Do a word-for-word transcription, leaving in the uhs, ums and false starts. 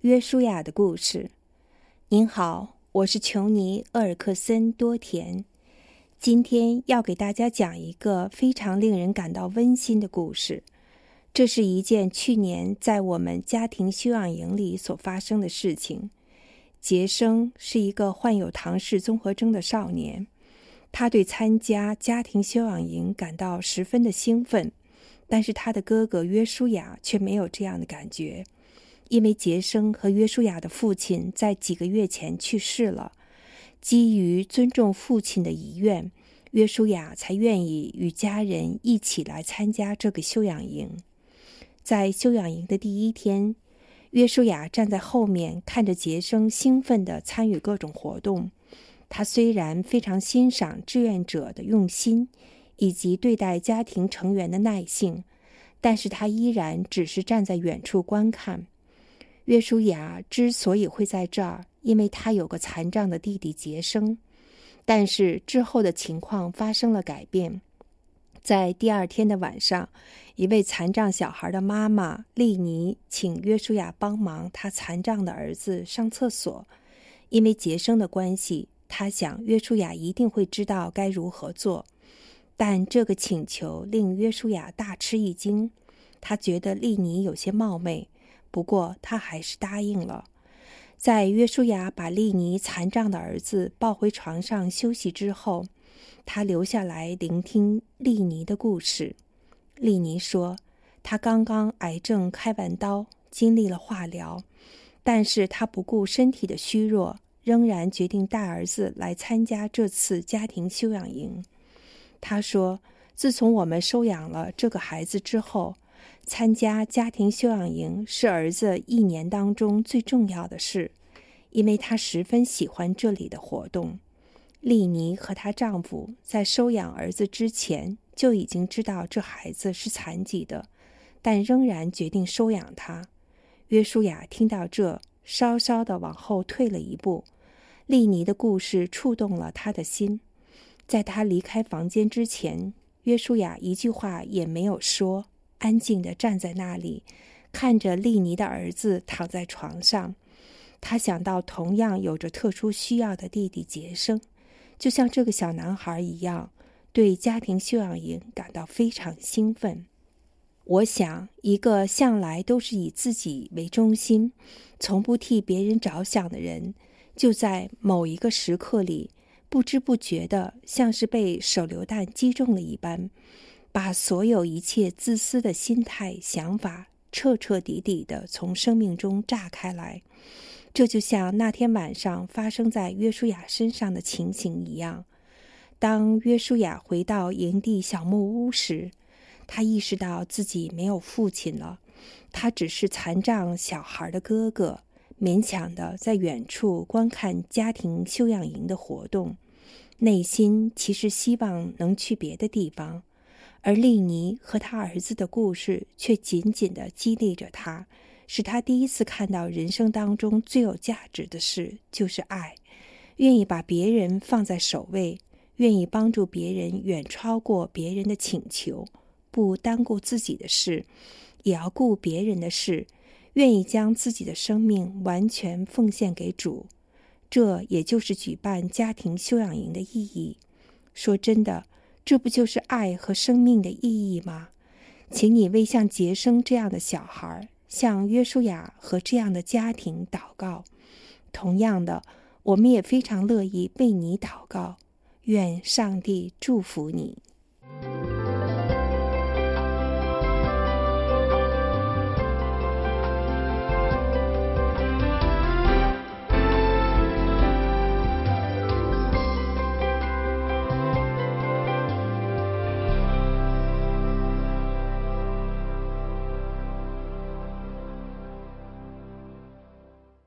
约书亚的故事。您好，我是琼尼·厄尔克森·多田。今天要给大家讲一个非常令人感到温馨的故事。这是一件去年在我们家庭休养营里所发生的事情。杰生是一个患有唐氏综合征的少年，他对参加家庭休养营感到十分的兴奋，但是他的哥哥约书亚却没有这样的感觉。因为杰生和约书亚的父亲在几个月前去世了，基于尊重父亲的遗愿，约书亚才愿意与家人一起来参加这个休养营。在休养营的第一天，约书亚站在后面看着杰生兴奋地参与各种活动。他虽然非常欣赏志愿者的用心以及对待家庭成员的耐性，但是他依然只是站在远处观看。约书亚之所以会在这儿，因为他有个残障的弟弟杰生。但是之后的情况发生了改变。在第二天的晚上，一位残障小孩的妈妈丽妮请约书亚帮忙他残障的儿子上厕所。因为杰生的关系，他想约书亚一定会知道该如何做。但这个请求令约书亚大吃一惊，他觉得丽妮有些冒昧，不过他还是答应了。在约书亚把丽妮残障的儿子抱回床上休息之后，他留下来聆听丽妮的故事。丽妮说，她刚刚癌症开完刀，经历了化疗，但是她不顾身体的虚弱，仍然决定带儿子来参加这次家庭休养营。她说，自从我们收养了这个孩子之后，参加家庭休养营是儿子一年当中最重要的事，因为他十分喜欢这里的活动。丽妮和她丈夫在收养儿子之前就已经知道这孩子是残疾的，但仍然决定收养他。约书亚听到这，稍稍地往后退了一步。丽妮的故事触动了他的心。在他离开房间之前，约书亚一句话也没有说，安静地站在那里，看着丽妮的儿子躺在床上。他想到同样有着特殊需要的弟弟杰生，就像这个小男孩一样，对家庭休养营感到非常兴奋。我想，一个向来都是以自己为中心，从不替别人着想的人，就在某一个时刻里，不知不觉地像是被手榴弹击中了一般，把所有一切自私的心态、想法彻彻底底地从生命中炸开来。这就像那天晚上发生在约书亚身上的情形一样。当约书亚回到营地小木屋时，他意识到自己没有父亲了，他只是残障小孩的哥哥，勉强地在远处观看家庭休养营的活动，内心其实希望能去别的地方。而丽妮和他儿子的故事却紧紧地激励着他，使他第一次看到人生当中最有价值的事就是爱，愿意把别人放在首位，愿意帮助别人远超过别人的请求，不单顾自己的事，也要顾别人的事，愿意将自己的生命完全奉献给主。这也就是举办家庭休养营的意义。说真的，这不就是爱和生命的意义吗？请你为像杰生这样的小孩，像约书亚和这样的家庭祷告。同样的，我们也非常乐意为你祷告。愿上帝祝福你。